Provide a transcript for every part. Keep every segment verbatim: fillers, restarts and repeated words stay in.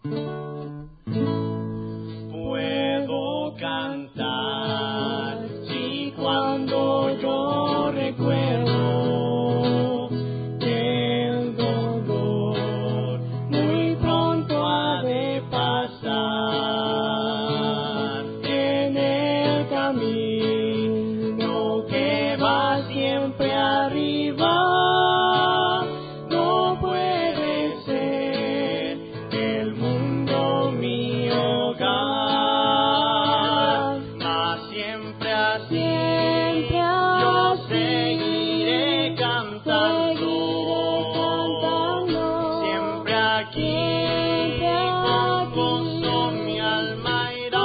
Puedo cantar si cuando yo recuerdo que el dolor muy pronto ha de pasar en el camino que va siempre arriba. No puede ser el mundo mi hogar, mas siempre así yo seguiré cantando, siempre aquí con gozo mi alma irá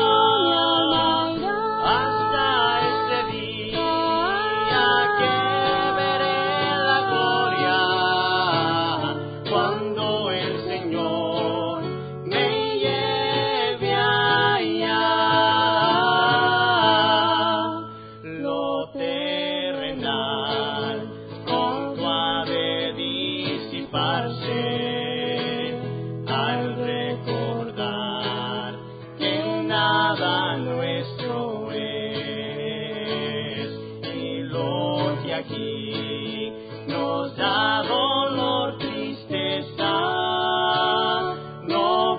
hasta ese día que veré la gloria, cuando el Señor me lleve allá. Lo terrenal pronto ha de disiparse al recordar que nada nuestro es, y lo que aquí nos da dolor, tristeza, no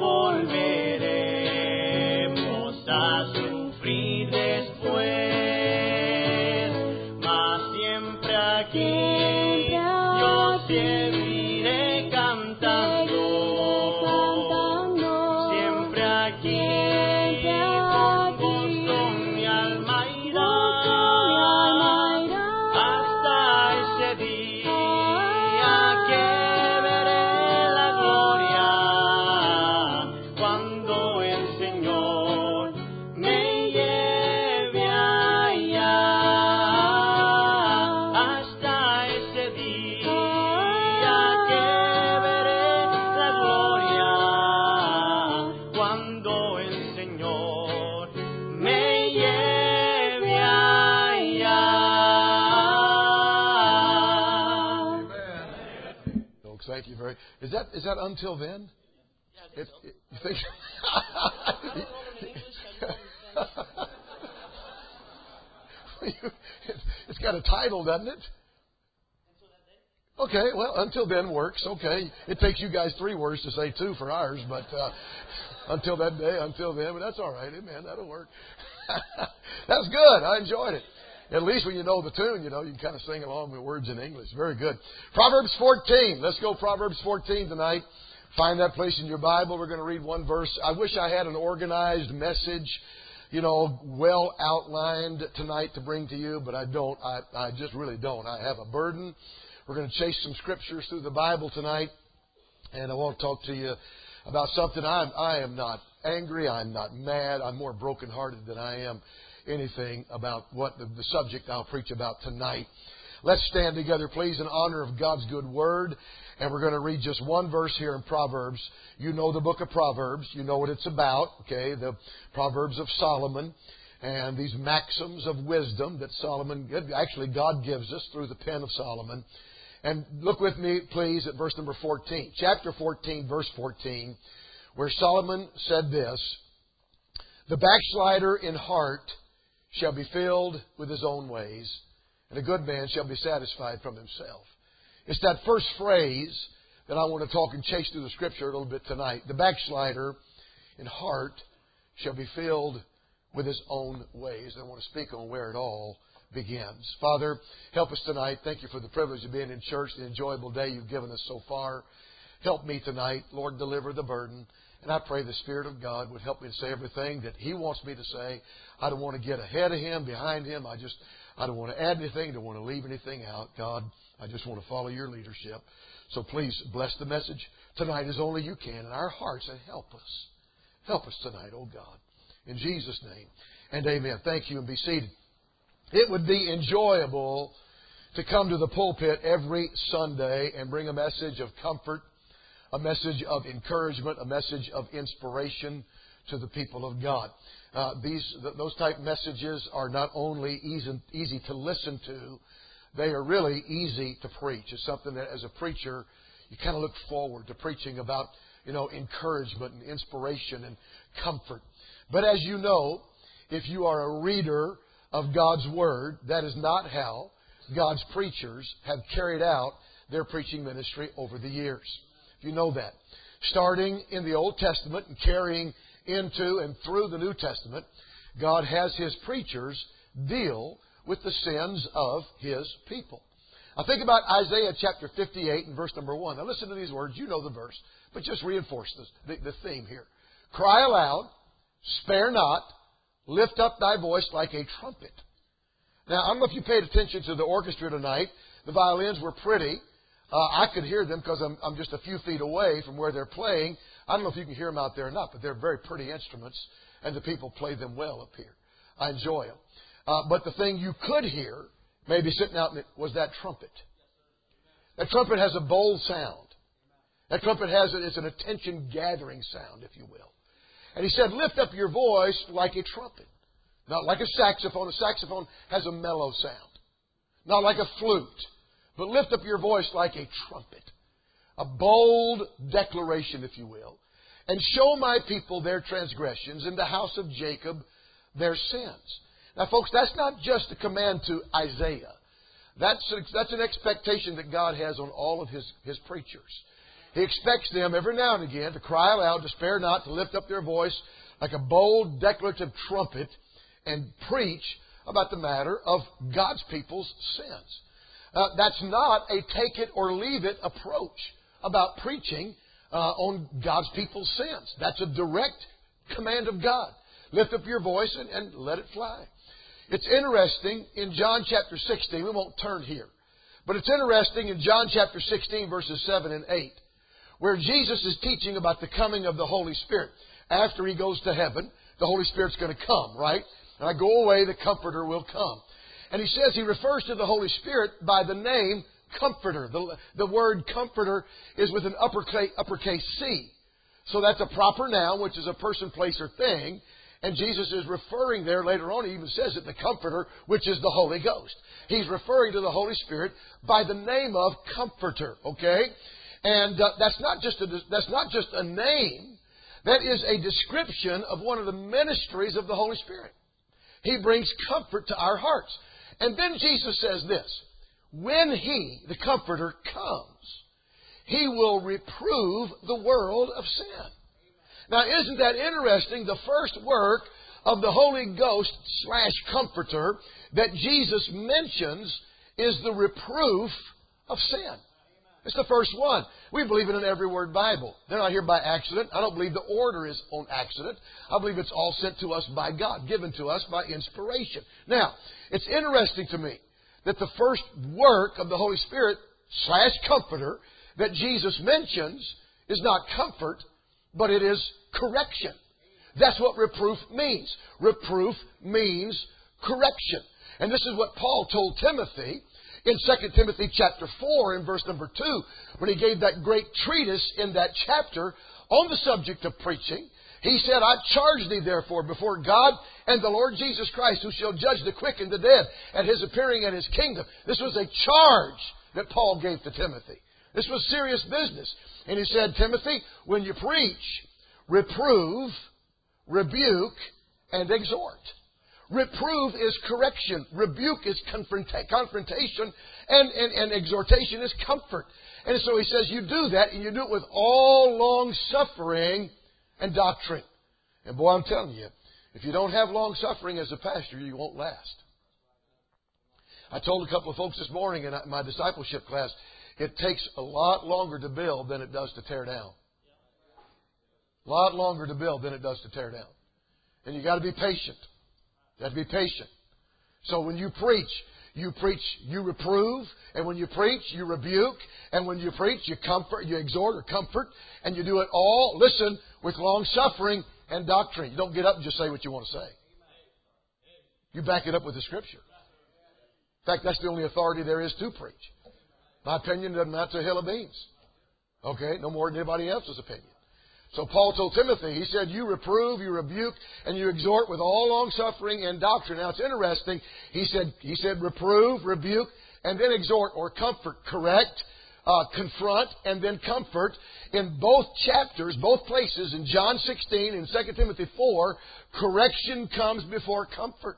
volveremos a sufrir después, mas siempre aquí yo seguiré cantando, siempre aquí con gozo mi alma irá hasta ese día que veré la gloria, cuando el Señor me lleve allá, hasta ese día que veré la gloria, cuando el Señor me lleve allá. Folks, thank you very. Is that is that until then? It, it, you think? It's got a title, doesn't it? Okay, well, until then works. Okay, it takes you guys three words to say two for ours, but uh, until that day, until then, but that's all right. Amen. That'll work. That's good. I enjoyed it. At least when you know the tune, you know, you can kind of sing along with words in English. Very good. Proverbs fourteen. Let's go Proverbs fourteen tonight. Find that place in your Bible. We're going to read one verse. I wish I had an organized message, you know, well outlined tonight to bring to you, but I don't. I, I just really don't. I have a burden. We're going to chase some scriptures through the Bible tonight, and I want to talk to you about something. I'm, I am not angry. I'm not mad. I'm more brokenhearted than I am anything about what the, the subject I'll preach about tonight. Let's stand together, please, in honor of God's good word. And we're going to read just one verse here in Proverbs. You know the book of Proverbs. You know what it's about, okay? The Proverbs of Solomon and these maxims of wisdom that Solomon, actually God gives us through the pen of Solomon. And look with me, please, at verse number fourteen. Chapter fourteen, verse fourteen, where Solomon said this: "The backslider in heart shall be filled with his own ways, and a good man shall be satisfied from himself." It's that first phrase that I want to talk and chase through the Scripture a little bit tonight. The backslider in heart shall be filled with his own ways. And I want to speak on where it all begins. Father, help us tonight. Thank you for the privilege of being in church, the enjoyable day you've given us so far. Help me tonight. Lord, deliver the burden. And I pray the Spirit of God would help me to say everything that He wants me to say. I don't want to get ahead of Him, behind Him. I just, I don't want to add anything. I don't want to leave anything out. God, I just want to follow your leadership. So please bless the message tonight as only you can in our hearts, and help us. Help us tonight, oh God. In Jesus' name. And amen. Thank you, and be seated. It would be enjoyable to come to the pulpit every Sunday and bring a message of comfort, a message of encouragement, a message of inspiration to the people of God. Uh, these those type messages are not only easy, easy to listen to, they are really easy to preach. It's something that as a preacher, you kind of look forward to preaching about you know, encouragement and inspiration and comfort. But as you know, if you are a reader of God's Word, that is not how God's preachers have carried out their preaching ministry over the years. If you know that. Starting in the Old Testament and carrying into and through the New Testament, God has His preachers deal with the sins of His people. Now think about Isaiah chapter fifty-eight and verse number one. Now listen to these words. You know the verse, but just reinforce this, the, the theme here. Cry aloud, spare not, lift up thy voice like a trumpet. Now, I don't know if you paid attention to the orchestra tonight. The violins were pretty. Uh, I could hear them because I'm, I'm just a few feet away from where they're playing. I don't know if you can hear them out there or not, but they're very pretty instruments, and the people play them well up here. I enjoy them. Uh, but the thing you could hear, maybe sitting out in it, was that trumpet. That trumpet has a bold sound. That trumpet has it's an attention-gathering sound, if you will. And He said, lift up your voice like a trumpet. Not like a saxophone. A saxophone has a mellow sound. Not like a flute. But lift up your voice like a trumpet. A bold declaration, if you will. And show my people their transgressions, and the house of Jacob their sins. Now, folks, that's not just a command to Isaiah. That's, that's an expectation that God has on all of His, His preachers. He expects them every now and again to cry aloud, to spare not, to lift up their voice like a bold declarative trumpet and preach about the matter of God's people's sins. Uh, that's not a take it or leave it approach about preaching uh, on God's people's sins. That's a direct command of God. Lift up your voice and, and let it fly. It's interesting in John chapter sixteen, we won't turn here, but it's interesting in John chapter sixteen verses seven and eight, where Jesus is teaching about the coming of the Holy Spirit. After He goes to heaven, the Holy Spirit's going to come, right? And I go away, the Comforter will come. And He says, He refers to the Holy Spirit by the name Comforter. The, the word Comforter is with an uppercase, uppercase C. So that's a proper noun, which is a person, place, or thing. And Jesus is referring there, later on He even says it, the Comforter, which is the Holy Ghost. He's referring to the Holy Spirit by the name of Comforter, okay? And uh, that's not just a, that's not just a name. That is a description of one of the ministries of the Holy Spirit. He brings comfort to our hearts. And then Jesus says this, when He, the Comforter, comes, He will reprove the world of sin. Now, isn't that interesting? The first work of the Holy Ghost slash Comforter that Jesus mentions is the reproof of sin. It's the first one. We believe it in every word Bible. They're not here by accident. I don't believe the order is on accident. I believe it's all sent to us by God, given to us by inspiration. Now, it's interesting to me that the first work of the Holy Spirit slash Comforter that Jesus mentions is not comfort, but it is correction. That's what reproof means. Reproof means correction. And this is what Paul told Timothy in Second Timothy chapter four in verse number two, when he gave that great treatise in that chapter on the subject of preaching. He said, I charge thee therefore before God and the Lord Jesus Christ, who shall judge the quick and the dead at His appearing in His kingdom. This was a charge that Paul gave to Timothy. This was serious business. And he said, Timothy, when you preach, reprove, rebuke, and exhort. Reprove is correction. Rebuke is confronta- confrontation. And, and, and exhortation is comfort. And so he says you do that, and you do it with all long suffering and doctrine. And boy, I'm telling you, if you don't have long suffering as a pastor, you won't last. I told a couple of folks this morning in my discipleship class, it takes a lot longer to build than it does to tear down. A lot longer to build than it does to tear down. And you got to be patient. You have to be patient. So when you preach, you preach, you reprove, and when you preach, you rebuke, and when you preach, you comfort, you exhort or comfort, and you do it all, listen, with long suffering and doctrine. You don't get up and just say what you want to say. You back it up with the Scripture. In fact, that's the only authority there is to preach. My opinion doesn't matter to a hill of beans. Okay? No more than anybody else's opinion. So Paul told Timothy, he said, you reprove, you rebuke, and you exhort with all long suffering and doctrine. Now it's interesting. He said, he said reprove, rebuke, and then exhort or comfort, correct, uh, uh, confront and then comfort. In both chapters, both places, in John sixteen and Second Timothy four, correction comes before comfort.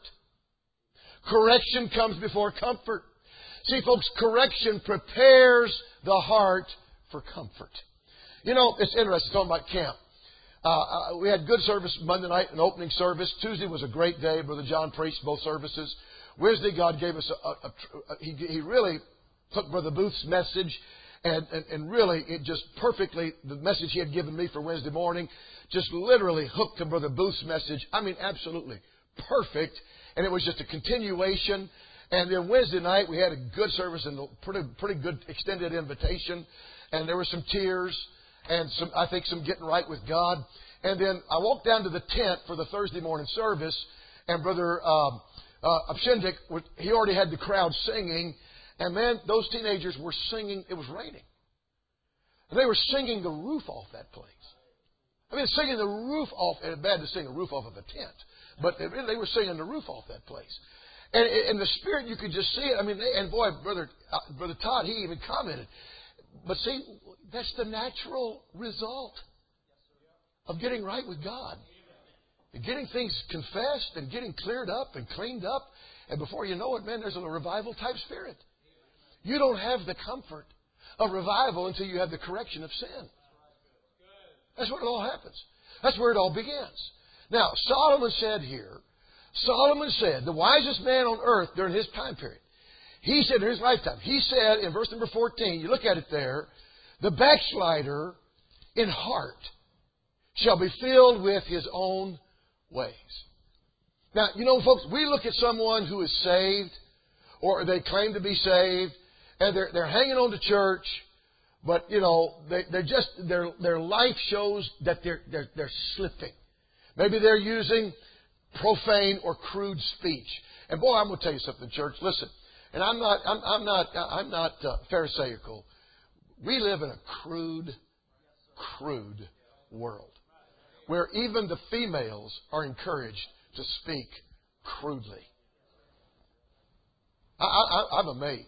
Correction comes before comfort. See, folks, correction prepares the heart for comfort. You know, it's interesting talking about camp. Uh, we had good service Monday night, an opening service. Tuesday was a great day. Brother John preached both services. Wednesday, God gave us a, a, a, a he, he really took Brother Booth's message and, and, and really it just perfectly, the message he had given me for Wednesday morning, just literally hooked to Brother Booth's message. I mean, absolutely perfect. And it was just a continuation. And then Wednesday night, we had a good service and a pretty, pretty good extended invitation. And there were some tears and some, I think, some getting right with God. And then I walked down to the tent for the Thursday morning service, and Brother um, uh, Abshindik, he already had the crowd singing. And man, those teenagers were singing. It was raining. And they were singing the roof off that place. I mean, singing the roof off. And it's bad to sing the roof off of a tent. But they, they were singing the roof off that place. And in the Spirit, you could just see it. I mean, they, and boy, Brother, uh, Brother Todd, he even commented. But see, that's the natural result of getting right with God. And getting things confessed and getting cleared up and cleaned up. And before you know it, man, there's a revival type spirit. You don't have the comfort of revival until you have the correction of sin. That's where it all happens. That's where it all begins. Now, Solomon said here, Solomon said, the wisest man on earth during his time period, he said in his lifetime, he said in verse number fourteen, you look at it there, the backslider in heart shall be filled with his own ways. Now, you know, folks, we look at someone who is saved, or they claim to be saved, and they're, they're hanging on to church, but, you know, they, they're just, their, their life shows that they're, they're, they're slipping. Maybe they're using profane or crude speech. And boy, I'm going to tell you something, church. Listen, and I'm not, I'm, I'm not, I'm not uh, Pharisaical. We live in a crude, crude world where even the females are encouraged to speak crudely. I, I, I'm amazed.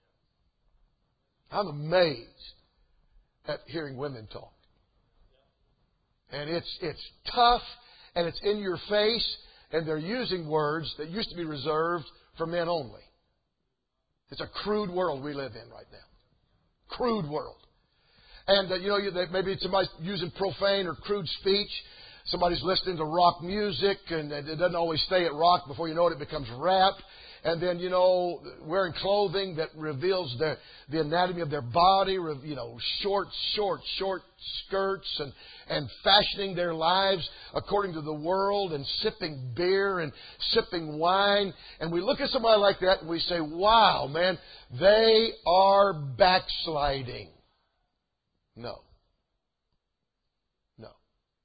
I'm amazed at hearing women talk. And it's it's tough, and it's in your face, and they're using words that used to be reserved for men only. It's a crude world we live in right now. Crude world. And, uh, you know, you, they, maybe somebody's using profane or crude speech. Somebody's listening to rock music, and it doesn't always stay at rock. Before you know it, it becomes rap. And then, you know, wearing clothing that reveals the, the anatomy of their body, you know, short, short, short skirts, and, and fashioning their lives according to the world, and sipping beer and sipping wine. And we look at somebody like that and we say, wow, man, they are backsliding. No. No.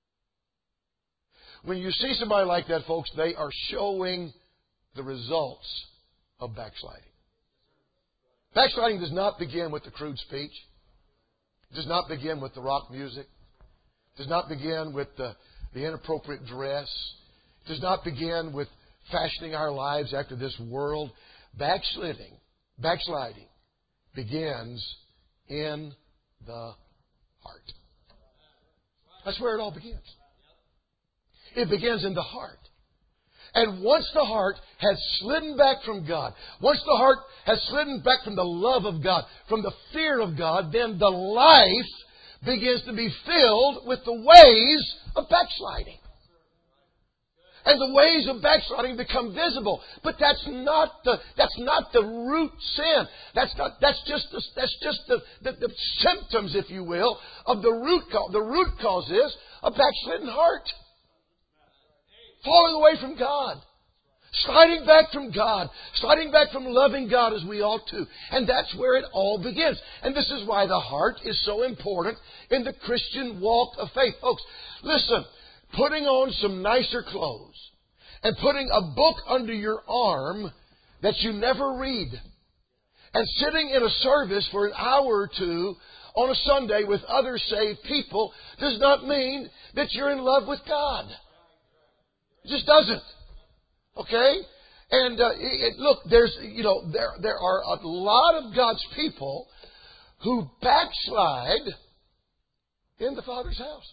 When you see somebody like that, folks, they are showing the results of backsliding. Backsliding does not begin with the crude speech. It does not begin with the rock music. It does not begin with the, the inappropriate dress. It does not begin with fashioning our lives after this world. Backsliding, backsliding begins in the heart. That's where it all begins. It begins in the heart. And once the heart has slidden back from God, once the heart has slidden back from the love of God, from the fear of God, then the life begins to be filled with the ways of backsliding. And the ways of backsliding become visible. But that's not the that's not the root sin. That's not that's just the, that's just the, the, the symptoms, if you will, of the root cause. The root cause is a backslidden heart. Falling away from God. Sliding back from God. Sliding back from loving God as we ought to. And that's where it all begins. And this is why the heart is so important in the Christian walk of faith. Folks, listen. Putting on some nicer clothes and putting a book under your arm that you never read and sitting in a service for an hour or two on a Sunday with other saved people does not mean that you're in love with God. It just doesn't. Okay? And uh, it, look, there's, you know, there there are a lot of God's people who backslide in the Father's house.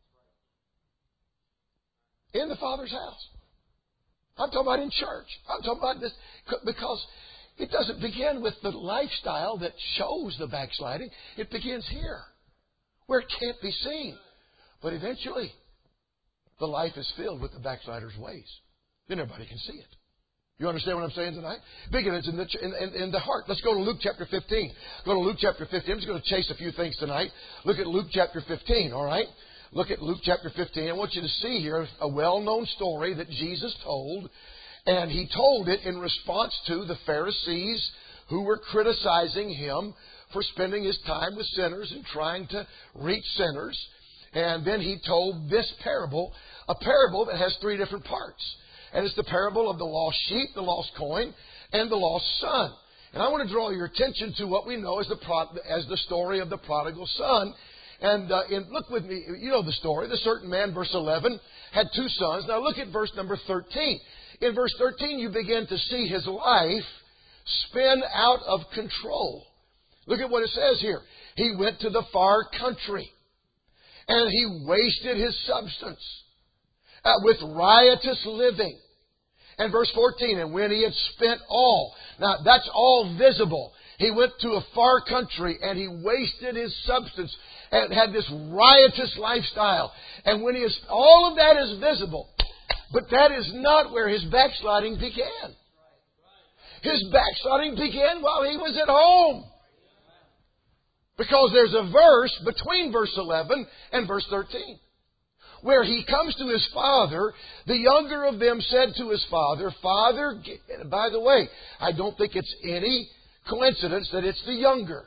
In the Father's house. I'm talking about in church. I'm talking about this because it doesn't begin with the lifestyle that shows the backsliding. It begins here, where it can't be seen. But eventually, the life is filled with the backslider's ways. Then everybody can see it. You understand what I'm saying tonight? Begins in the, in, in, in the heart. Let's go to Luke chapter fifteen. Go to Luke chapter fifteen. I'm just going to chase a few things tonight. Look at Luke chapter fifteen, all right? Look at Luke chapter fifteen. I want you to see here a well-known story that Jesus told. And He told it in response to the Pharisees who were criticizing Him for spending His time with sinners and trying to reach sinners. And then He told this parable, a parable that has three different parts. And it's the parable of the lost sheep, the lost coin, and the lost son. And I want to draw your attention to what we know as the pro- as the story of the prodigal son. And uh, in, look with me, you know the story. The certain man, verse eleven, had two sons. Now look at verse number thirteen. In verse thirteen, you begin to see his life spin out of control. Look at what it says here. He went to the far country, and he wasted his substance uh, with riotous living. And verse fourteen, and when he had spent all, now that's all visible. He went to a far country and he wasted his substance and had this riotous lifestyle. And when he is, all of that is visible. But that is not where his backsliding began. His backsliding began while he was at home. Because there's a verse between verse eleven and verse thirteen. Where he comes to his father, the younger of them said to his father, Father, by the way, I don't think it's any coincidence that it's the younger.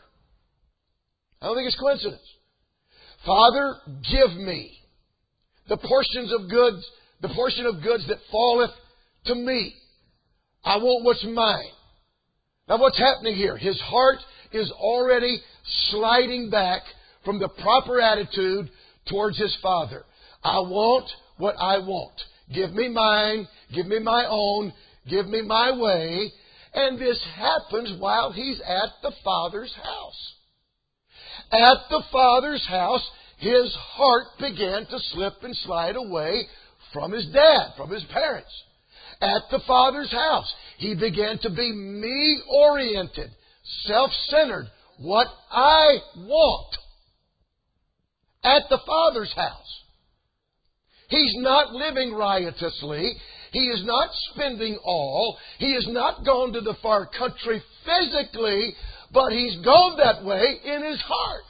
I don't think it's coincidence. Father, give me the portions of goods, the portion of goods that falleth to me. I want what's mine. Now what's happening here? His heart is already sliding back from the proper attitude towards his father. I want what I want. Give me mine. Give me my own. Give me my way. And this happens while he's at the Father's house. At the Father's house, his heart began to slip and slide away from his dad, from his parents. At the Father's house, he began to be me-oriented, self-centered, what I want. At the Father's house. He's not living riotously. He is not spending all. He has not gone to the far country physically, but he's gone that way in his heart.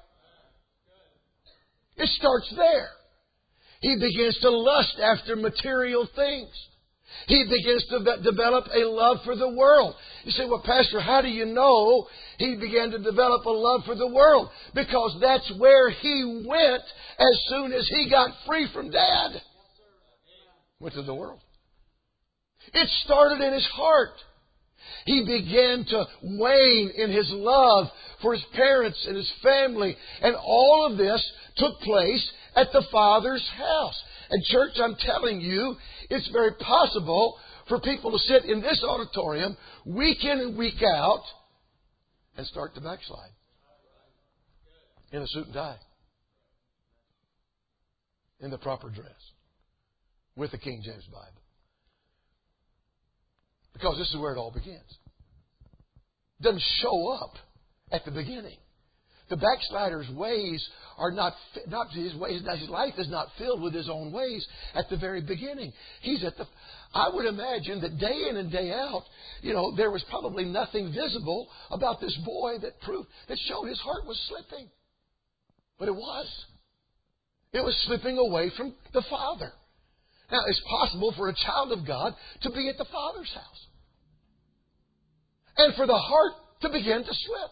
It starts there. He begins to lust after material things. He begins to be- develop a love for the world. You say, well, Pastor, how do you know he began to develop a love for the world? Because that's where he went as soon as he got free from Dad. Went to the world. It started in his heart. He began to wane in his love for his parents and his family. And all of this took place at the Father's house. And church, I'm telling you, it's very possible for people to sit in this auditorium week in and week out and start to backslide in a suit and tie, in the proper dress, with the King James Bible. Because this is where it all begins. It doesn't show up at the beginning. The backslider's ways are not, not his ways, his life is not filled with his own ways at the very beginning. He's at the, I would imagine that day in and day out, you know, there was probably nothing visible about this boy that proved, that showed his heart was slipping. But it was. It was slipping away from the Father. Now, it's possible for a child of God to be at the Father's house. And for the heart to begin to slip.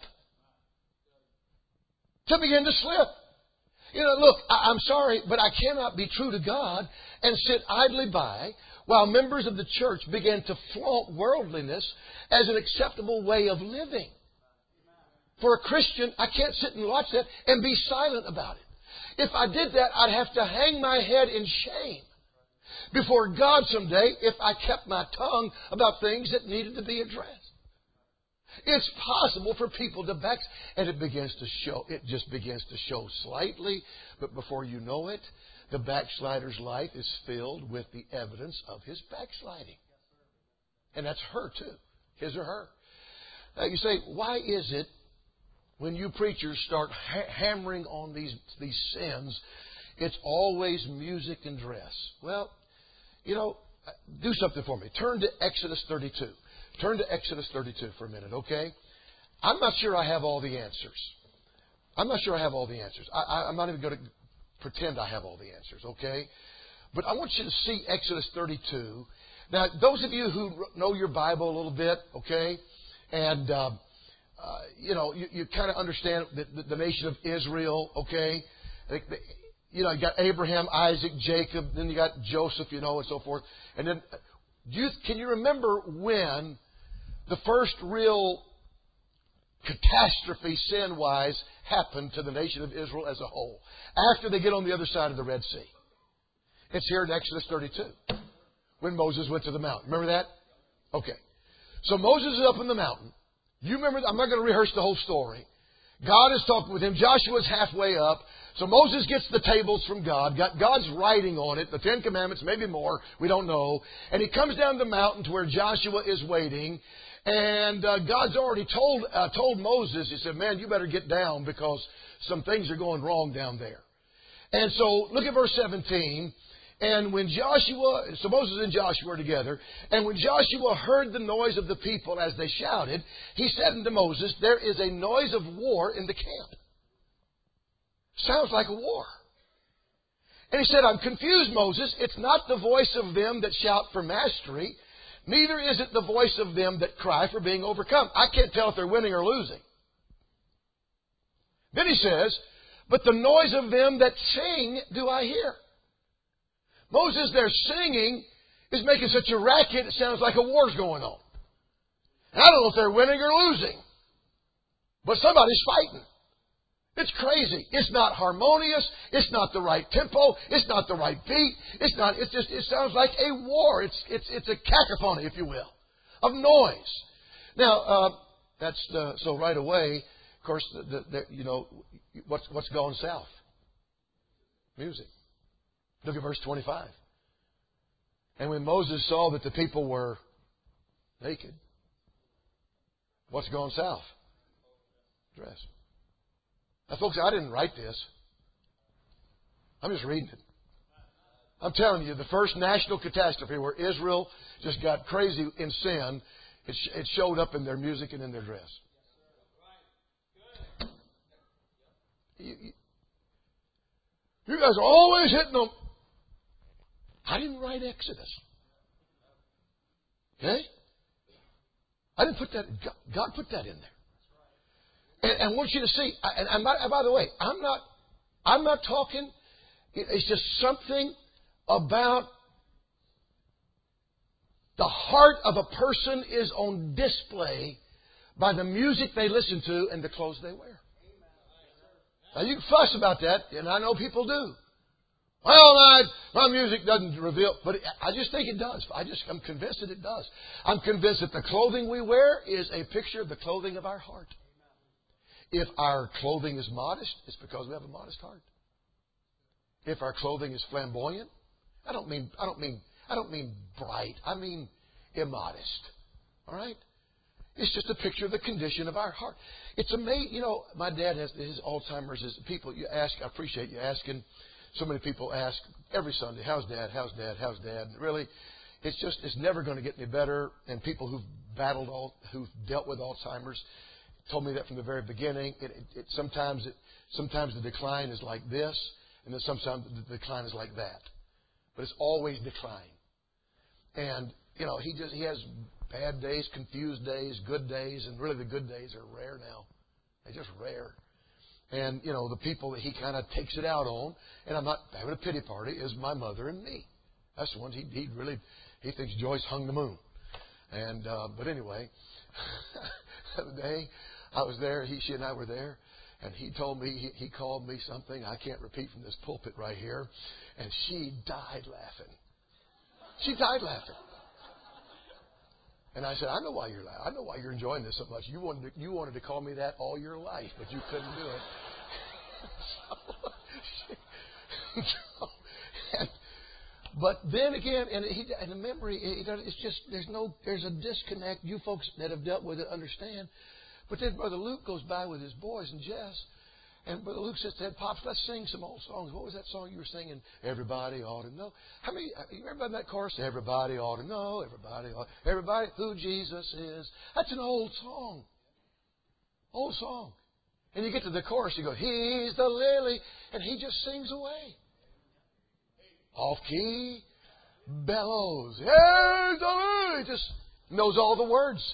To begin to slip. You know, look, I, I'm sorry, but I cannot be true to God and sit idly by while members of the church began to flaunt worldliness as an acceptable way of living. For a Christian, I can't sit and watch that and be silent about it. If I did that, I'd have to hang my head in shame before God someday if I kept my tongue about things that needed to be addressed. It's possible for people to back, and it begins to show. It just begins to show slightly, but before you know it, the backslider's life is filled with the evidence of his backsliding. And that's her too, his or her. Now you say, why is it when you preachers start ha- hammering on these, these sins, it's always music and dress? Well, you know, do something for me. Turn to Exodus thirty-two. Turn to Exodus thirty-two for a minute, okay? I'm not sure I have all the answers. I'm not sure I have all the answers. I, I, I'm not even going to pretend I have all the answers, okay? But I want you to see Exodus thirty-two. Now, those of you who know your Bible a little bit, okay, and, uh, uh, you know, you, you kind of understand the, the, the nation of Israel, okay? You know, you got Abraham, Isaac, Jacob, then you got Joseph, you know, and so forth. And then, do you, can you remember when the first real catastrophe, sin-wise, happened to the nation of Israel as a whole? After they get on the other side of the Red Sea. It's here in Exodus thirty-two, when Moses went to the mountain. Remember that? Okay. So Moses is up in the mountain. You remember, I'm not going to rehearse the whole story. God is talking with him. Joshua's halfway up. So Moses gets the tables from God. Got God's writing on it, the Ten Commandments, maybe more. We don't know. And he comes down the mountain to where Joshua is waiting. And uh, God's already told uh, told Moses, he said, man, you better get down because some things are going wrong down there. And so look at verse seventeen. And when Joshua, so Moses and Joshua were together, and when Joshua heard the noise of the people as they shouted, he said unto Moses, there is a noise of war in the camp. Sounds like a war. And he said, I'm confused, Moses. It's not the voice of them that shout for mastery, neither is it the voice of them that cry for being overcome. I can't tell if they're winning or losing. Then he says, but the noise of them that sing do I hear. Moses, their singing is making such a racket, it sounds like a war's going on. And I don't know if they're winning or losing, but somebody's fighting. It's crazy. It's not harmonious. It's not the right tempo. It's not the right beat. It's not. It's just. It sounds like a war. It's it's it's a cacophony, if you will, of noise. Now uh, that's the, so right away. Of course, the, the, the, you know what's what's going south. Music. Look at verse twenty-five. And when Moses saw that the people were naked, what's going south? Dress. Now, folks, I didn't write this. I'm just reading it. I'm telling you, the first national catastrophe where Israel just got crazy in sin, it, sh- it showed up in their music and in their dress. You, you, you guys are always hitting them. I didn't write Exodus. Okay? I didn't put that. God, God put that in there. And, and I want you to see. And, and, by, and by the way, I'm not. I'm not talking. It's just something about the heart of a person is on display by the music they listen to and the clothes they wear. Now you can fuss about that, and I know people do. Well, my, my music doesn't reveal, but I just think it does. I just, I'm convinced that it does. I'm convinced that the clothing we wear is a picture of the clothing of our heart. If our clothing is modest, it's because we have a modest heart. If our clothing is flamboyant, I don't mean, I don't mean, I don't mean bright. I mean immodest. All right? It's just a picture of the condition of our heart. It's amazing. You know, my dad has his Alzheimer's. Is people you ask. I appreciate you asking. So many people ask every Sunday, how's Dad? How's Dad? How's Dad? Really, it's just, it's never going to get any better. And people who've battled, all, who've dealt with Alzheimer's told me that from the very beginning. It, it, it, sometimes it, sometimes the decline is like this, and then sometimes the decline is like that. But it's always decline. And, you know, he just, he has bad days, confused days, good days, and really the good days are rare now. They're just rare. And, you know, the people that he kind of takes it out on, and I'm not having a pity party, is my mother and me. That's the ones he, he really, he thinks Joyce hung the moon. And, uh, but anyway, the other day I was there, he, she and I were there, and he told me, he, he called me something I can't repeat from this pulpit right here, and she died laughing. She died laughing. And I said, I know why you're laughing. I know why you're enjoying this so much. You wanted to, you wanted to call me that all your life, but you couldn't do it. so, and, but then again, and, he, and the memory, it's just, there's no, there's a disconnect. You folks that have dealt with it understand. But then Brother Luke goes by with his boys and Jess. And Brother Luke sits there, Pops, let's sing some old songs. What was that song you were singing? Everybody ought to know. How many, you remember that chorus? Everybody ought to know. Everybody ought, everybody who Jesus is. That's an old song. Old song. And you get to the chorus, you go, He's the lily. And he just sings away. Off key, bellows. He's the lily. Just knows all the words.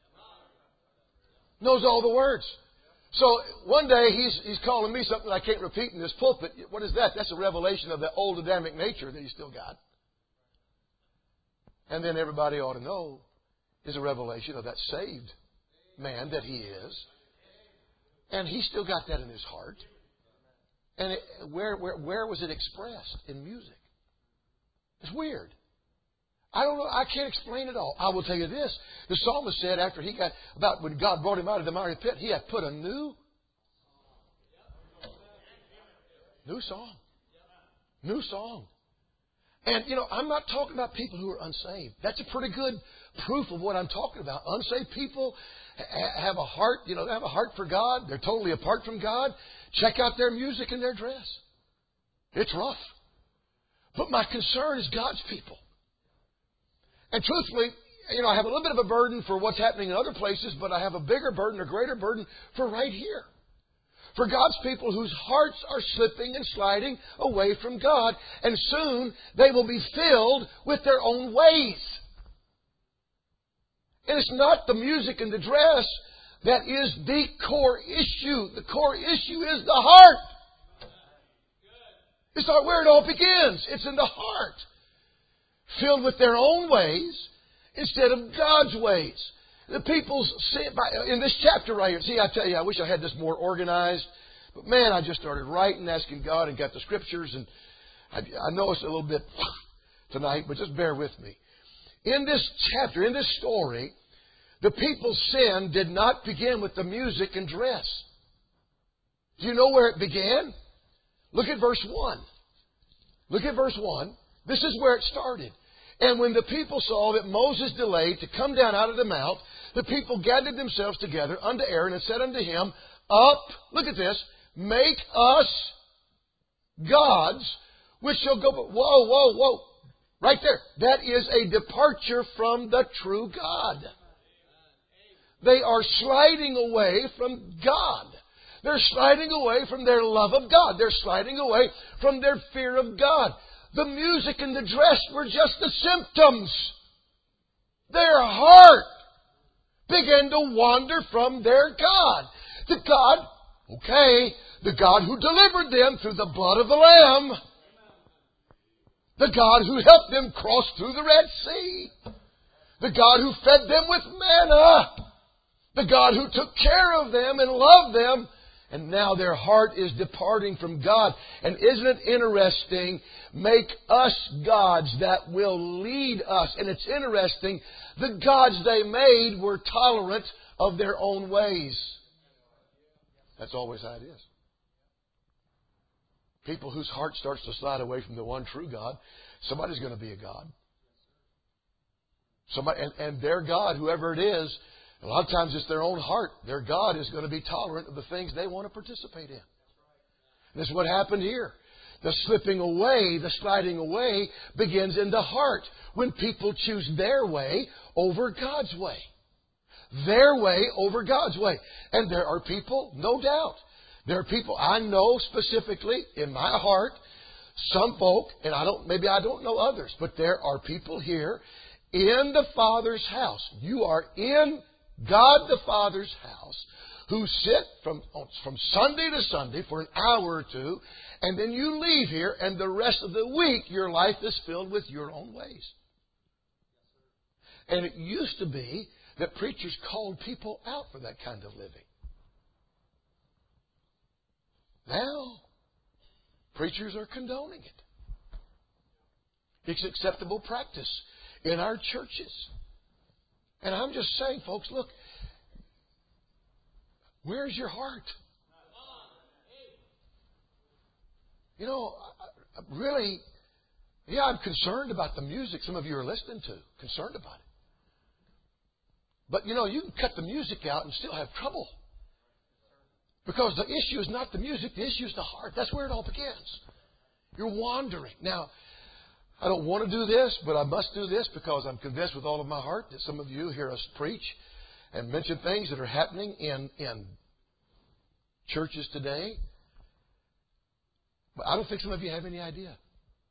Knows all the words. So one day he's he's calling me something I can't repeat in this pulpit. What is that? That's a revelation of the old Adamic nature that he's still got. And then everybody ought to know is a revelation of that saved man that he is. And he's still got that in his heart. And it, where where where was it expressed? In music. It's weird. I don't know. I can't explain it all. I will tell you this. The psalmist said after he got, about when God brought him out of the miry pit, he had put a new, new song. New song. And, you know, I'm not talking about people who are unsaved. That's a pretty good proof of what I'm talking about. Unsaved people ha- have a heart, you know, they have a heart for God. They're totally apart from God. Check out their music and their dress. It's rough. But my concern is God's people. And truthfully, you know, I have a little bit of a burden for what's happening in other places, but I have a bigger burden, a greater burden for right here. For God's people whose hearts are slipping and sliding away from God, and soon they will be filled with their own ways. And it's not the music and the dress that is the core issue. The core issue is the heart. It's not where it all begins. It's in the heart. Filled with their own ways instead of God's ways. The people's sin, in this chapter right here, see, I tell you, I wish I had this more organized. But man, I just started writing, asking God, and got the scriptures. And I, I know it's a little bit tonight, but just bear with me. In this chapter, in this story, the people's sin did not begin with the music and dress. Do you know where it began? Look at verse one. Look at verse one. This is where it started. And when the people saw that Moses delayed to come down out of the mount, the people gathered themselves together unto Aaron and said unto him, Up, look at this, make us gods which shall go. Whoa, whoa, whoa. Right there. That is a departure from the true God. They are sliding away from God. They're sliding away from their love of God. They're sliding away from their fear of God. The music and the dress were just the symptoms. Their heart began to wander from their God. The God, okay, the God who delivered them through the blood of the Lamb. The God who helped them cross through the Red Sea. The God who fed them with manna. The God who took care of them and loved them. And now their heart is departing from God. And isn't it interesting? Make us gods that will lead us. And it's interesting, the gods they made were tolerant of their own ways. That's always how it is. People whose heart starts to slide away from the one true God, somebody's going to be a God. Somebody, and, and their God, whoever it is, a lot of times it's their own heart. Their God is going to be tolerant of the things they want to participate in. This is what happened here. The slipping away, the sliding away begins in the heart when people choose their way over God's way. Their way over God's way. And there are people, no doubt, there are people I know specifically in my heart, some folk, and I don't, maybe I don't know others, but there are people here in the Father's house. You are in God the Father's house, who sit from, from Sunday to Sunday for an hour or two, and then you leave here, and the rest of the week your life is filled with your own ways. And it used to be that preachers called people out for that kind of living. Now, preachers are condoning it. It's acceptable practice in our churches. And I'm just saying, folks, look, where's your heart? You know, really, yeah, I'm concerned about the music some of you are listening to. Concerned about it. But, you know, you can cut the music out and still have trouble. Because the issue is not the music. The issue is the heart. That's where it all begins. You're wandering. Now, I don't want to do this, but I must do this because I'm convinced with all of my heart that some of you hear us preach and mention things that are happening in, in churches today. But I don't think some of you have any idea.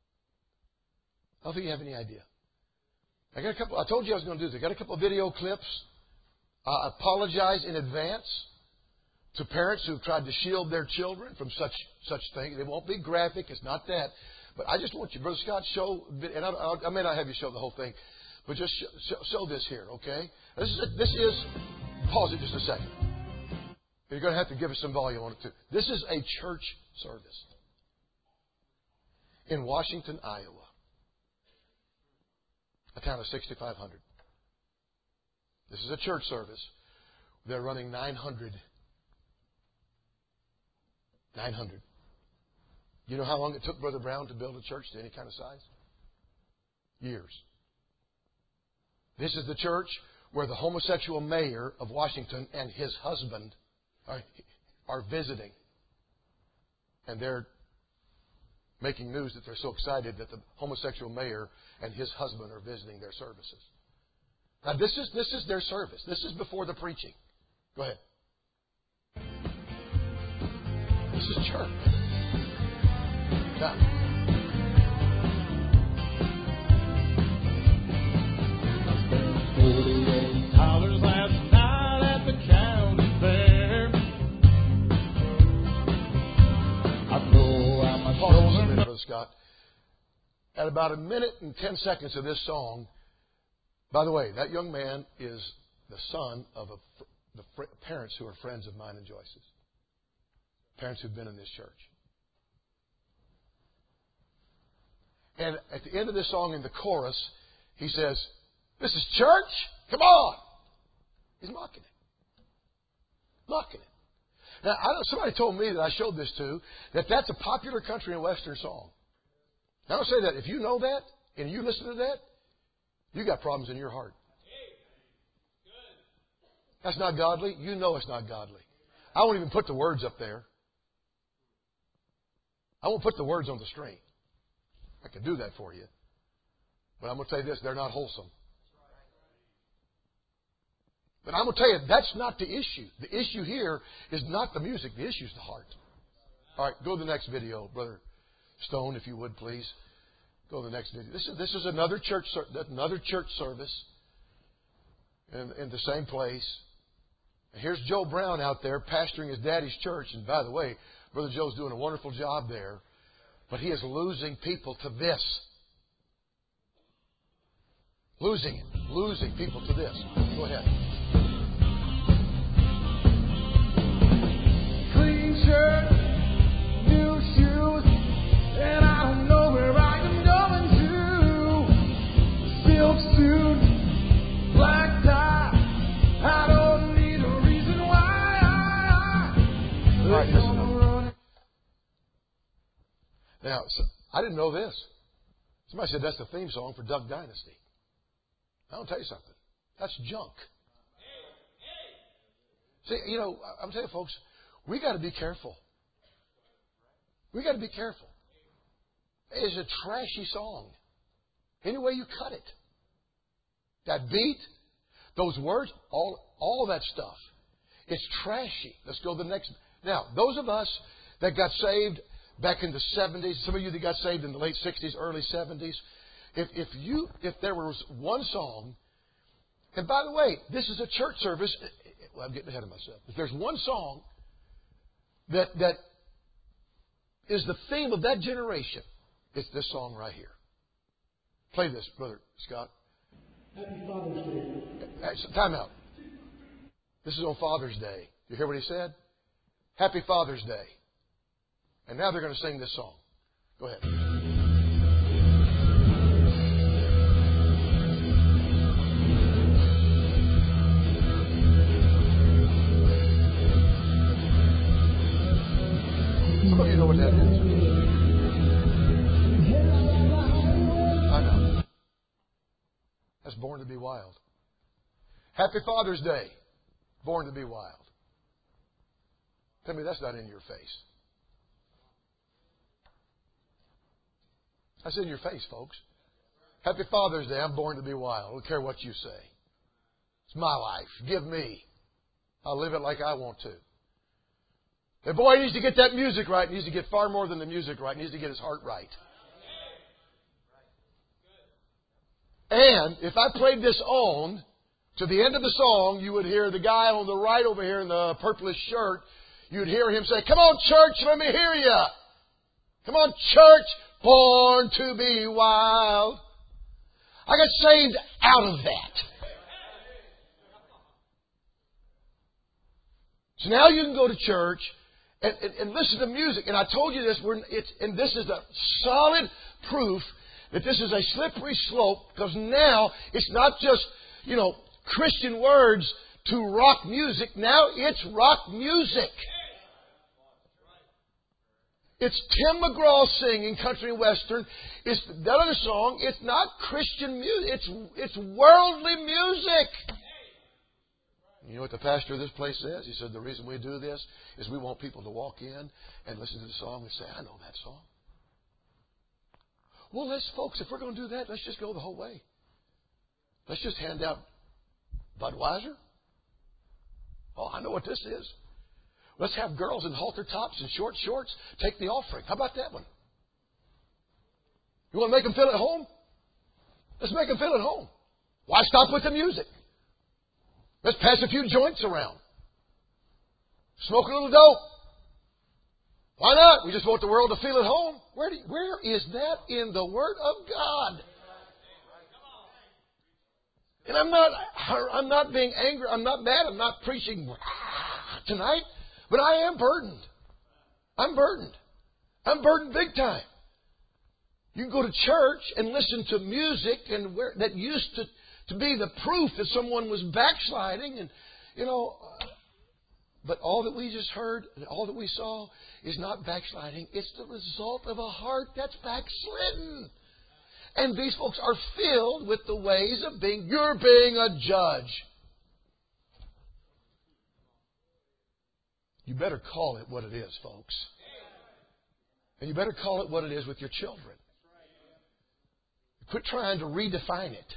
I don't think you have any idea. I got a couple. I told you I was going to do this. I got a couple of video clips. I apologize in advance to parents who've tried to shield their children from such such things. They won't be graphic. It's not that. But I just want you, Brother Scott, show. And I, I may not have you show the whole thing, but just show, show this here, okay? This is this is. Pause it just a second. You're going to have to give us some volume on it too. This is a church service in Washington, Iowa. A town of sixty-five hundred. This is a church service. They're running nine hundred. nine hundred. You know how long it took Brother Brown to build a church to any kind of size? Years. This is the church where the homosexual mayor of Washington and his husband are, are visiting. And they're making news that they're so excited that the homosexual mayor and his husband are visiting their services. Now, this is this is their service. This is before the preaching. Go ahead. This is church. Now, forty-eight dollars last night at the county fair. I know I'm a pause just a minute, Brother Scott. At about a minute and ten seconds of this song, by the way, that young man is the son of a, the fr- parents who are friends of mine and Joyce's. Parents who've been in this church. And at the end of this song, in the chorus, he says, "This is church? Come on!" He's mocking it. Mocking it. Now, I don't, somebody told me that I showed this to, that that's a popular country and western song. Now, I don't say that. If you know that, and you listen to that, you got problems in your heart. That's not godly. You know it's not godly. I won't even put the words up there. I won't put the words on the screen. I can do that for you. But I'm going to tell you this, they're not wholesome. But I'm going to tell you, that's not the issue. The issue here is not the music. The issue is the heart. All right, go to the next video, Brother Stone, if you would, please. Go to the next video. This is this is another church another church service in, in the same place. And here's Joe Brown out there pastoring his daddy's church. And by the way, Brother Joe's doing a wonderful job there. But he is losing people to this. Losing it. Losing people to this. Go ahead. Clean shirt, new shoes, and I don't know where I am going to. Silk suit, black tie. I don't need a reason why. I, All right, listen up. Now, so, I didn't know this. Somebody said that's the theme song for Duck Dynasty. I'll tell you something. That's junk. See, you know, I'm telling you, folks, we got to be careful. We got to be careful. It's a trashy song. Any way you cut it. That beat, those words, all, all of that stuff. It's trashy. Let's go to the next. Now, those of us that got saved back in the seventies, some of you that got saved in the late sixties, early seventies, if, if you, if there was one song, and by the way, this is a church service. Well, I'm getting ahead of myself. If there's one song that that is the theme of that generation, it's this song right here. Play this, Brother Scott. Happy Father's Day. Time out. This is on Father's Day. You hear what he said? Happy Father's Day. And now they're going to sing this song. Go ahead. you know what that is? I know. That's Born to be Wild. Happy Father's Day. Born to be Wild. Tell me that's not in your face. That's in your face, folks. Happy Father's Day. I'm born to be wild. I don't care what you say. It's my life. Give me. I'll live it like I want to. The boy needs to get that music right. He needs to get far more than the music right. He needs to get his heart right. And if I played this on to the end of the song, you would hear the guy on the right over here in the purplish shirt. You'd hear him say, "Come on, church, let me hear you. Come on, church, born to be wild." I got saved out of that. So now you can go to church and, and, and listen to music. And I told you this, we're, it's, and this is a solid proof that this is a slippery slope, because now it's not just, you know, Christian words to rock music. Now it's rock music. It's Tim McGraw singing country and western. It's that other song. It's not Christian music. It's it's worldly music. You know what the pastor of this place says? He said the reason we do this is we want people to walk in and listen to the song and say, "I know that song." Well, let's, folks, if we're going to do that, let's just go the whole way. Let's just hand out Budweiser. Oh, I know what this is. Let's have girls in halter tops and short shorts take the offering. How about that one? You want to make them feel at home? Let's make them feel at home. Why stop with the music? Let's pass a few joints around. Smoke a little dope. Why not? We just want the world to feel at home. Where, do you, where is that in the Word of God? And I'm not, I'm not being angry. I'm not mad. I'm not preaching tonight. But I am burdened. I'm burdened. I'm burdened big time. You can go to church and listen to music and where, that used to, to be the proof that someone was backsliding. And, you know, but all that we just heard, all that we saw is not backsliding. It's the result of a heart that's backslidden. And these folks are filled with the ways of being, you're being a judge. You better call it what it is, folks. And you better call it what it is with your children. Quit trying to redefine it.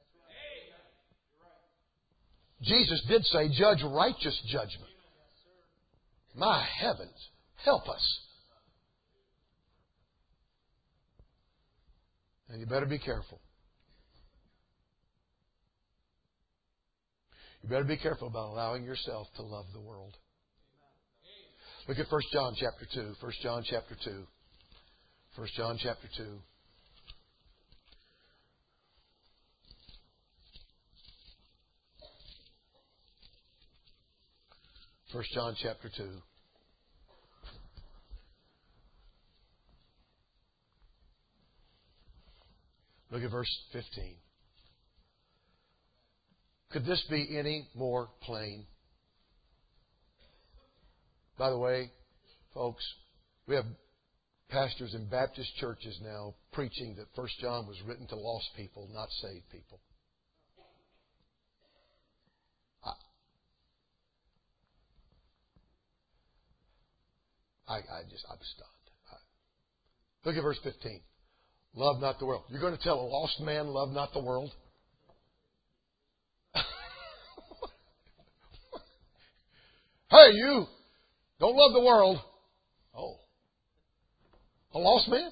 Jesus did say, judge righteous judgment. My heavens, help us. And you better be careful. You better be careful about allowing yourself to love the world. Look at First John chapter two. First John chapter two. First John chapter two. First John chapter two. Look at verse fifteen. Could this be any more plain? By the way, folks, we have pastors in Baptist churches now preaching that First John was written to lost people, not saved people. I, I, I just, I'm stunned. I, look at verse fifteen. Love not the world. You're going to tell a lost man, love not the world? Hey, you! Don't love the world. Oh. A lost man?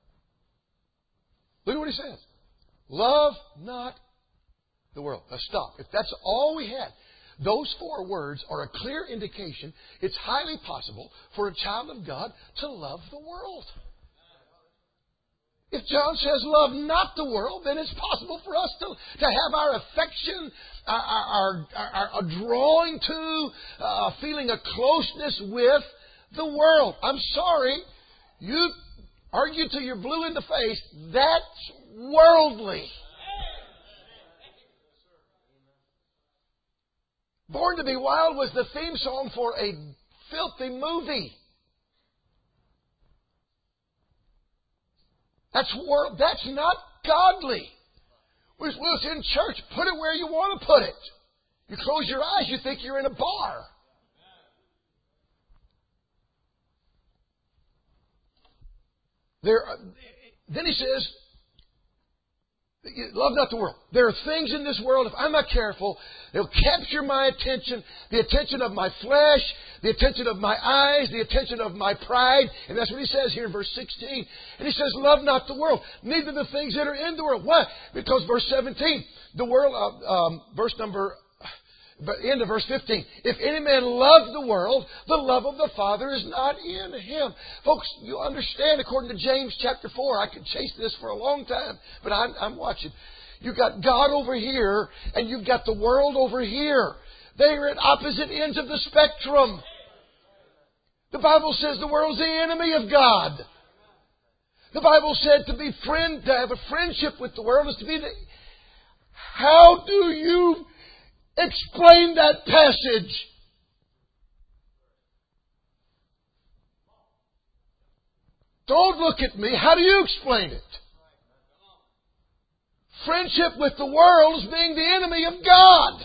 Look at what he says. Love not the world. Now stop. If that's all we had, those four words are a clear indication it's highly possible for a child of God to love the world. If John says love not the world, then it's possible for us to, to have our affection, our, our, our, our drawing to, uh, feeling a closeness with the world. I'm sorry, you argue till you're blue in the face. That's worldly. Born to be Wild was the theme song for a filthy movie. That's world. That's not godly. Well, it's in church. Put it where you want to put it. You close your eyes, you think you're in a bar. There, then he says, love not the world. There are things in this world, if I'm not careful, they'll capture my attention, the attention of my flesh, the attention of my eyes, the attention of my pride. And that's what he says here in verse sixteen. And he says, love not the world, neither the things that are in the world. Why? Because verse seventeen, the world, uh, um, verse number, but end of verse fifteen. If any man love the world, the love of the Father is not in him. Folks, you understand, according to James chapter four, I could chase this for a long time, but I'm, I'm watching. You've got God over here, and you've got the world over here. They are at opposite ends of the spectrum. The Bible says the world's the enemy of God. The Bible said to be friend, to have a friendship with the world is to be the... How do you explain that passage? Don't look at me. How do you explain it? Friendship with the world is being the enemy of God.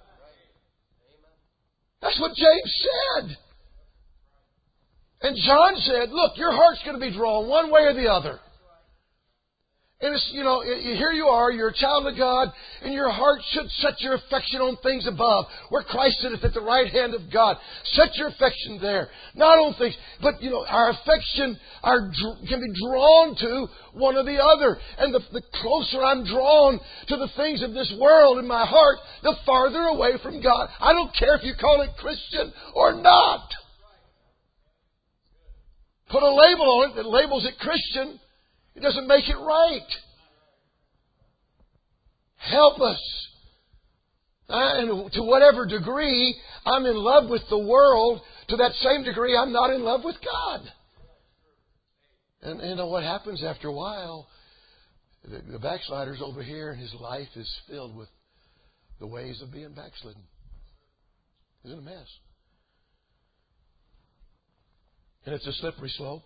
That's what James said. And John said, look, your heart's going to be drawn one way or the other. And it's, you know, here you are, you're a child of God, and your heart should set your affection on things above, where Christ sitteth at the right hand of God. Set your affection there. Not on things, but, you know, our affection our, can be drawn to one or the other. And the, the closer I'm drawn to the things of this world in my heart, the farther away from God. I don't care if you call it Christian or not. Put a label on it that labels it Christian. It doesn't make it right. Help us. And to whatever degree I'm in love with the world, to that same degree I'm not in love with God. And you know what happens after a while? The, the backslider's over here and his life is filled with the ways of being backslidden. It's a mess. And it's a slippery slope.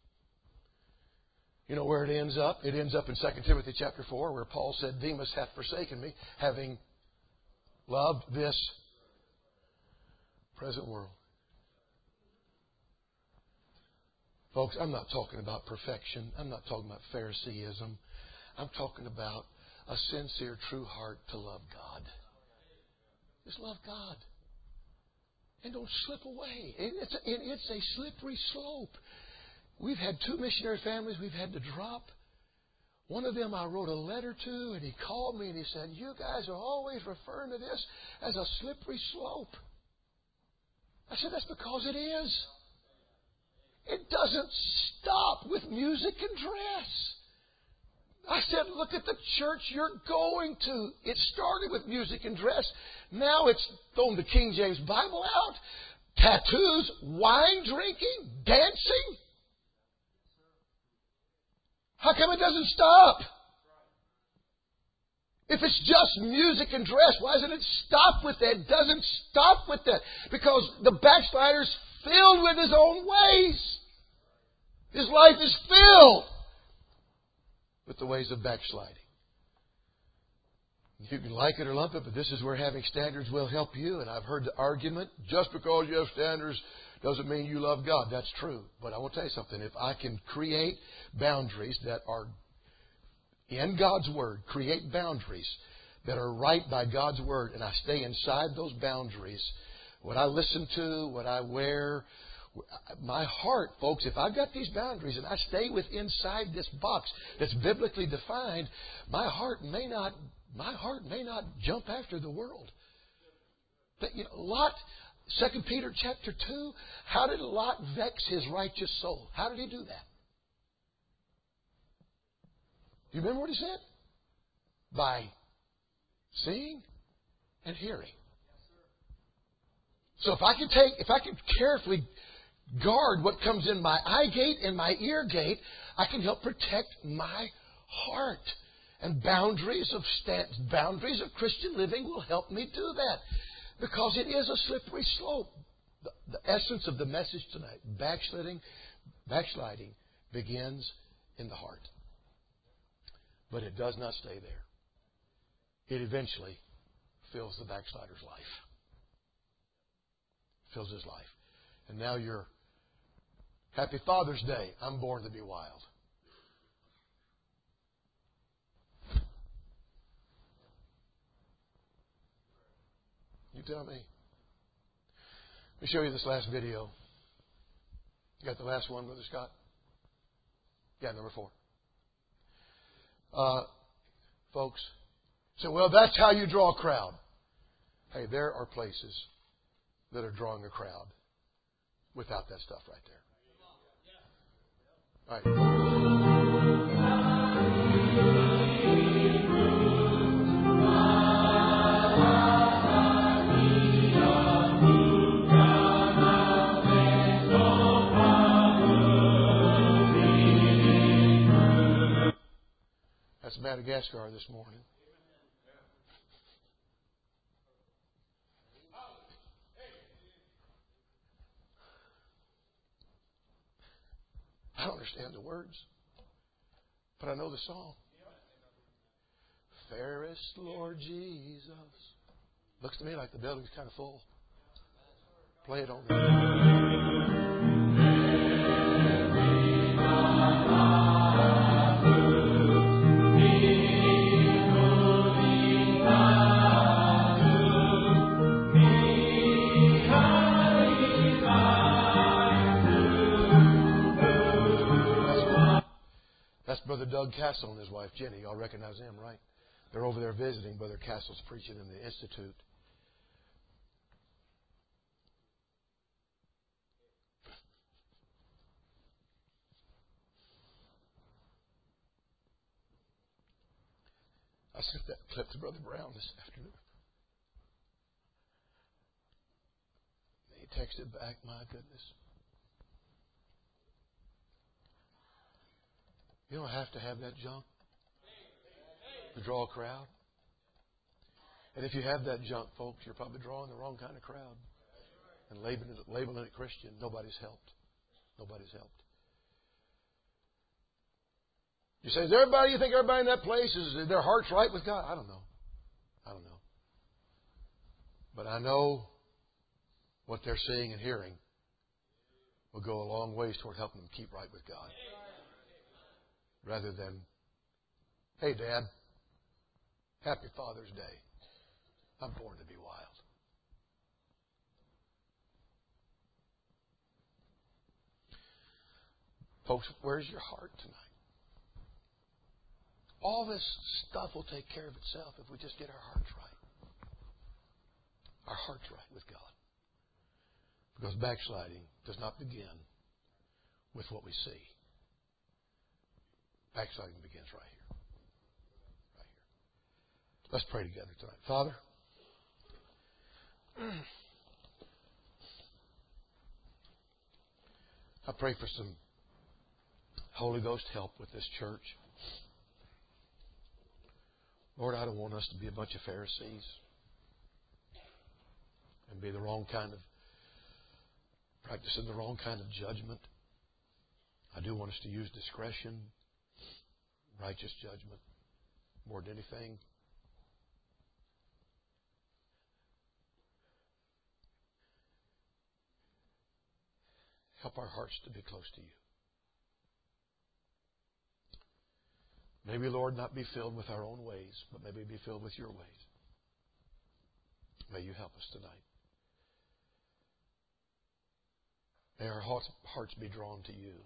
You know where it ends up? It ends up in Second Timothy chapter four, where Paul said, Demas hath forsaken me, having loved this present world. Folks, I'm not talking about perfection. I'm not talking about Phariseeism. I'm talking about a sincere, true heart to love God. Just love God. And don't slip away. It's a, it's a slippery slope. We've had two missionary families we've had to drop. One of them I wrote a letter to, and he called me and he said, you guys are always referring to this as a slippery slope. I said, that's because it is. It doesn't stop with music and dress. I said, look at the church you're going to. It started with music and dress. Now it's throwing the King James Bible out. Tattoos, wine drinking, dancing. How come it doesn't stop? If it's just music and dress, why doesn't it stop with that? It doesn't stop with that. Because the backslider's filled with his own ways. His life is filled with the ways of backsliding. You can like it or lump it, but this is where having standards will help you. And I've heard the argument, just because you have standards doesn't mean you love God. That's true. But I want to tell you something. If I can create boundaries that are in God's Word, create boundaries that are right by God's Word, and I stay inside those boundaries, what I listen to, what I wear, my heart, folks, if I've got these boundaries and I stay with inside this box that's biblically defined, my heart may not, my heart may not jump after the world. But, you know, Lot, Second Peter chapter two, how did Lot vex his righteous soul? How did he do that? Do you remember what he said? By seeing and hearing. So if I can take, if I can carefully guard what comes in my eye gate and my ear gate, I can help protect my heart. And boundaries of stand, boundaries of Christian living will help me do that. Because it is a slippery slope. The, the essence of the message tonight, backsliding, backsliding begins in the heart. But it does not stay there. It eventually fills the backslider's life. Fills his life. And now you're, happy Father's Day. I'm born to be wild. You tell me. Let me show you this last video. You got the last one, Brother Scott? Yeah, number four. Uh, folks, so, well, that's how you draw a crowd. Hey, there are places that are drawing a crowd without that stuff right there. All right. That's Madagascar this morning. I don't understand the words, but I know the song. Fairest Lord Jesus. Looks to me like the building's kind of full. Play it on there. That's Brother Doug Castle and his wife Jenny. Y'all recognize them, right? They're over there visiting. Brother Castle's preaching in the Institute. I sent that clip to Brother Brown this afternoon. He texted back, my goodness. You don't have to have that junk to draw a crowd. And if you have that junk, folks, you're probably drawing the wrong kind of crowd. And labeling it, labeling it Christian, nobody's helped. Nobody's helped. You say, is everybody, you think everybody in that place, is their heart's right with God? I don't know. I don't know. But I know what they're seeing and hearing will go a long ways toward helping them keep right with God. Rather than, hey, Dad, happy Father's Day. I'm born to be wild. Folks, where's your heart tonight? All this stuff will take care of itself if we just get our hearts right. Our hearts right with God. Because backsliding does not begin with what we see. Backsliding begins right here. Right here. Let's pray together tonight. Father, I pray for some Holy Ghost help with this church. Lord, I don't want us to be a bunch of Pharisees and be the wrong kind of, practicing the wrong kind of judgment. I do want us to use discretion, righteous judgment, more than anything. Help our hearts to be close to you. Maybe, Lord, not be filled with our own ways, but maybe be filled with your ways. May you help us tonight. May our hearts be drawn to you,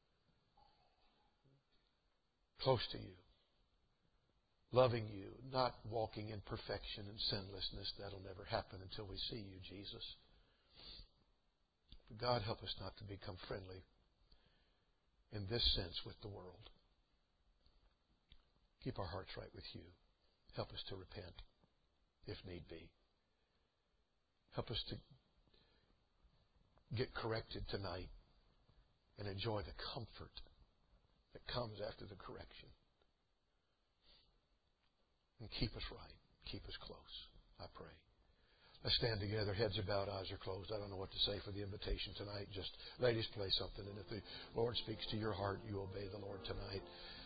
close to you, loving you, not walking in perfection and sinlessness. That'll never happen until we see you, Jesus. But God, help us not to become friendly in this sense with the world. Keep our hearts right with you. Help us to repent, if need be. Help us to get corrected tonight and enjoy the comfort that comes after the correction. And keep us right. Keep us close, I pray. Let's stand together. Heads are bowed, eyes are closed. I don't know what to say for the invitation tonight. Just, ladies, play something. And if the Lord speaks to your heart, you obey the Lord tonight.